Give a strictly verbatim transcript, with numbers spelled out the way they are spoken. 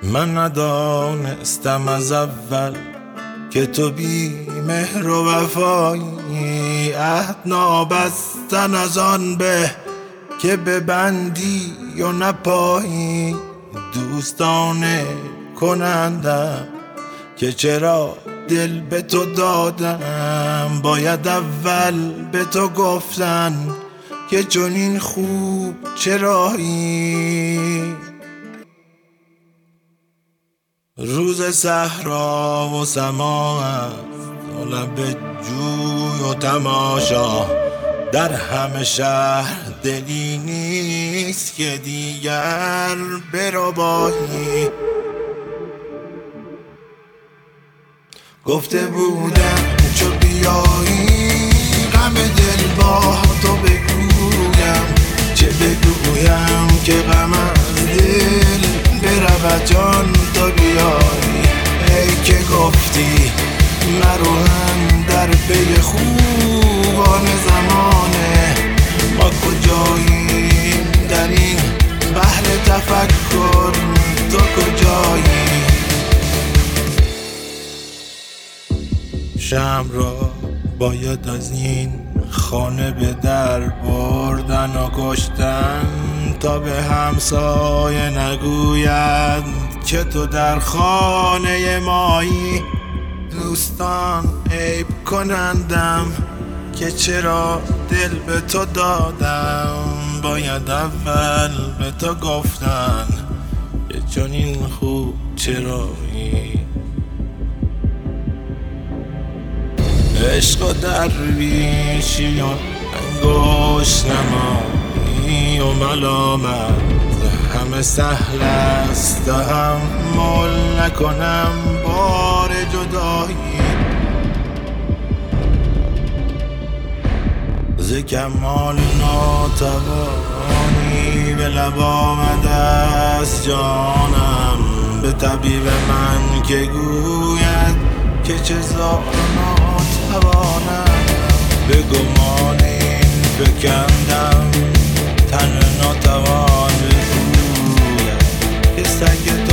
من ندانستم از اول که تو بی مهر و وفایی، عهد نابستن از آن به که ببندی و نپایی. دوستانه کنندم که چرا دل به تو دادم، باید اول به تو گفتن که چنین خوب چرایی. روز صحرا و سما است و لب جوی و تماشا، در همه شهر دلی نیست که دیگر بربایی. گفته بودم چو بیایی غم دل با تو بگویم، چه بگویم که غم از دل برود جان تو بیایی. ای که گفتی مروهم در پی خوبان زمانه، ما کجاییم در این بحر تفکر، تو کجایی؟ شمع را باید از این خانه به در بردن و کشتن، تا به همسایه نگوید که تو در خانه مایی. دوستان عیب کنندم که چرا دل به تو دادم، باید اول به تو گفتن که چنین خوب چرایی. عشق و درویشی و انگشت نمایی و ملامت همه سهل است، تحمل نکنم بار جدایی. ز کمال ناتوانی به لب آمده است جانم، به طبیب من که گوید که چه زار ناتوانم. به گمان این فکندم تن ناتوان بگوید که سگ